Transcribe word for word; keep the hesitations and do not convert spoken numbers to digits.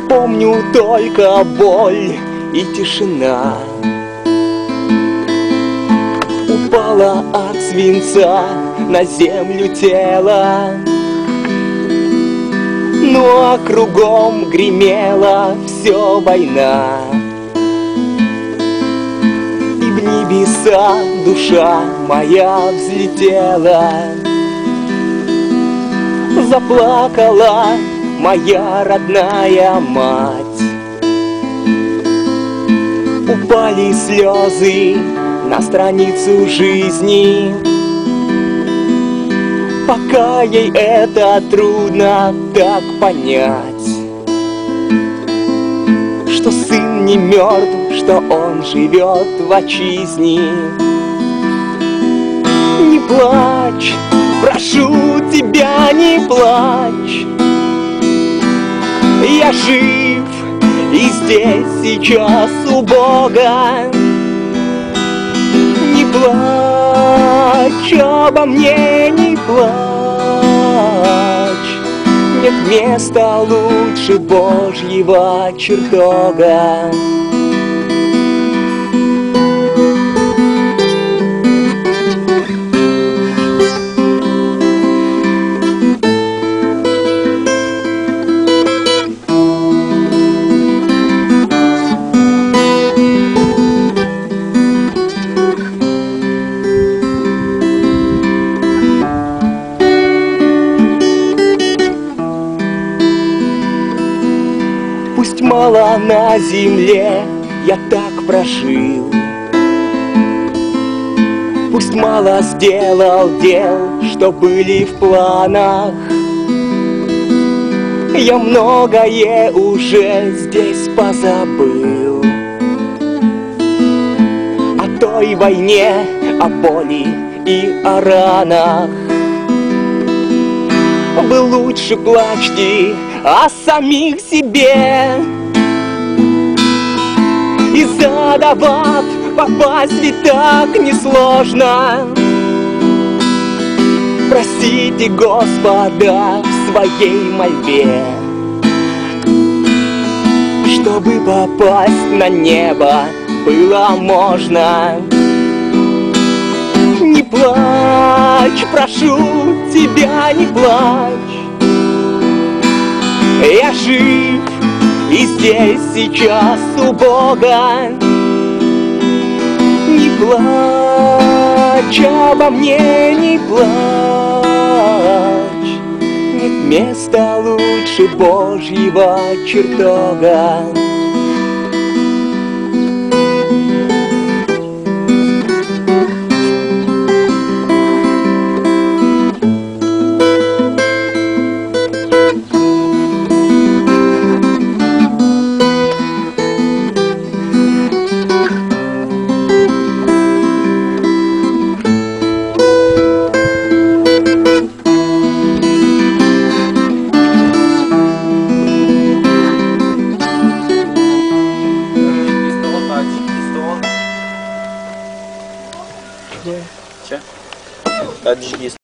Помню только боль и тишина. Упала от свинца на землю тело, ну а кругом гремела все война. И в небеса душа моя взлетела, заплакала моя родная мать. Упали слезы на страницу жизни, пока ей это трудно так понять, что сын не мертв, что он живет в отчизне. Не плачь, прошу тебя, не плачь. Я жив и здесь сейчас у Бога. Не плачь обо мне, не плачь. Нет места лучше Божьего чертога. Пусть мало на земле я так прожил, пусть мало сделал дел, что были в планах. Я многое уже здесь позабыл о той войне, о боли и о ранах. Вы лучше плачьте о самих себе, из-за ада попасть ведь так несложно. Просите Господа в своей мольбе, чтобы попасть на небо было можно. Не плачь, прошу тебя, не плачь. Я жив и здесь сейчас у Бога. Не плачь обо мне, не плачь. Нет места лучше Божьего чертога. Ce? Tacichist.